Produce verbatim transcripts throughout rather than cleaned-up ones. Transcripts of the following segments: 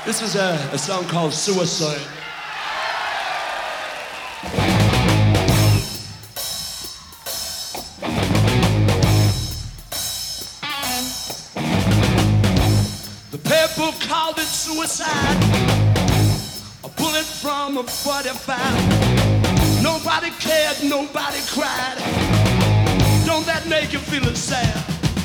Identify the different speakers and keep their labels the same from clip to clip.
Speaker 1: This is a, a song called Suicide. The people called it suicide, a bullet from a forty-five. Nobody cared, nobody cried. Don't that make you feel sad?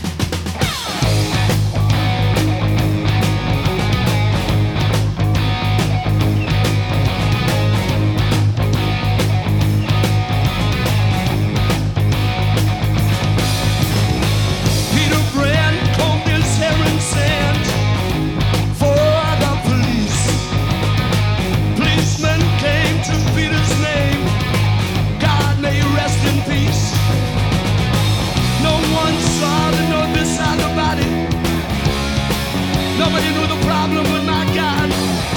Speaker 1: Nobody knew the problem with my God.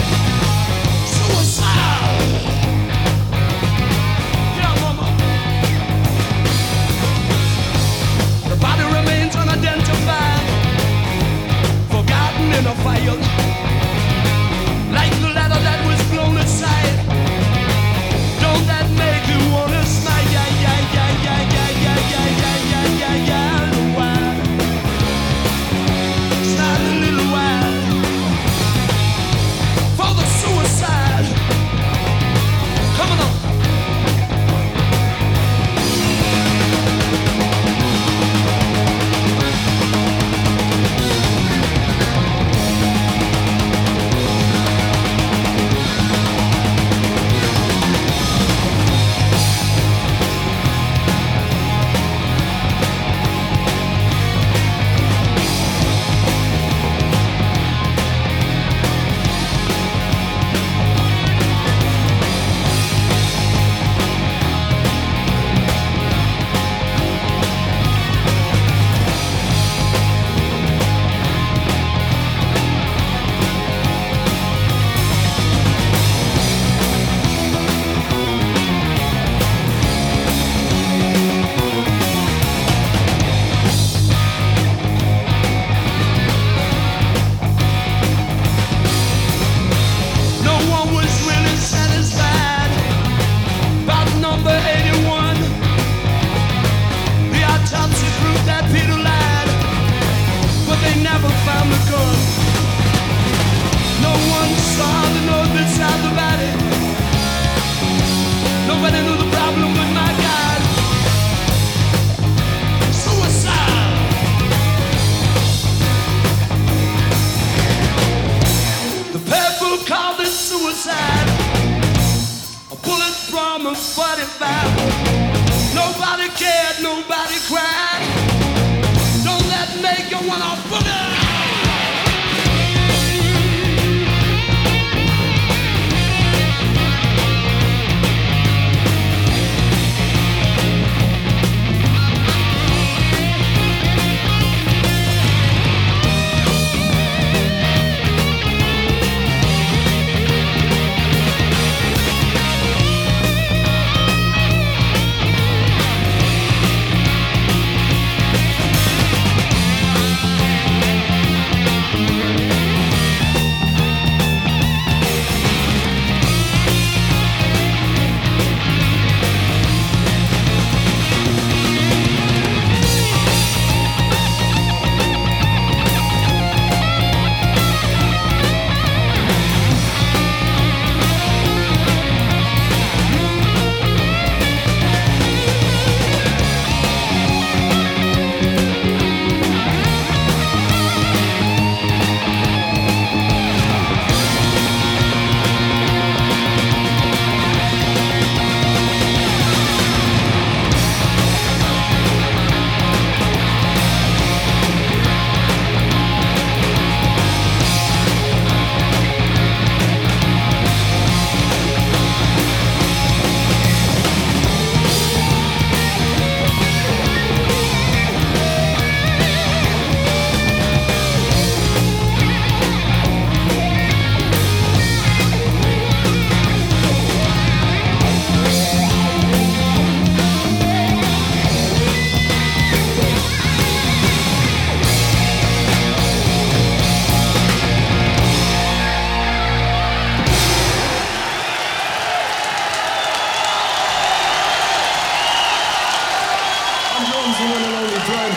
Speaker 1: Suicide. Yeah, mama. The body remains unidentified, forgotten in a fire, like the letter that was blown aside. Don't that make you wanna smile? Yeah, yeah, yeah, yeah, yeah, yeah, yeah, yeah, yeah, yeah, yeah. Suicide. Come on. Nobody cared, nobody cried. Don't that make you wanna boogie?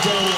Speaker 2: down.